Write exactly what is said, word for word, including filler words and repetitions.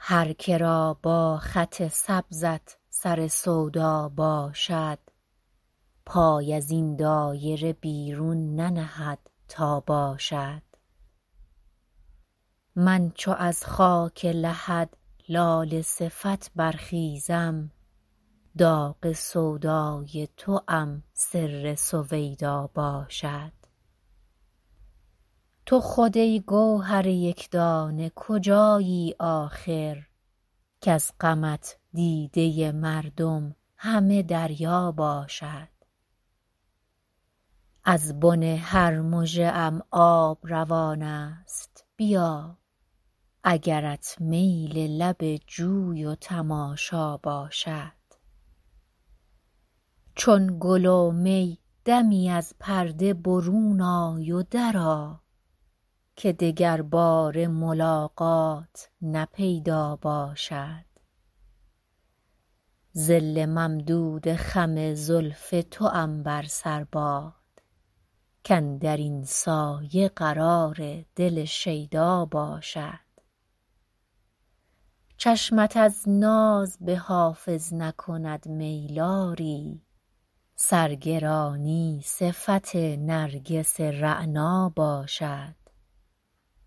هر که را با خط سبزت سر سودا باشد پای از این دایره بیرون ننهد تا باشد. من چو از خاک لحد لاله صفت برخیزم داغ سودای توام سر سویدا باشد. تو خود ای گوهر یکدانه کجایی آخر کز غمت دیده مردم همه دریا باشد. از بن هر مژه ام آب روان است بیا اگرت میل لب جوی و تماشا باشد. چون گل و می دمی از پرده برون آی و درآ که دگرباره ملاقات نه پیدا باشد. ظل ممدود خم زلف توام بر سر باد کاندر این سایه قرار دل شیدا باشد. چشمت از ناز به حافظ نکند میل آری سرگرانی صفت نرگس رعنا باشد.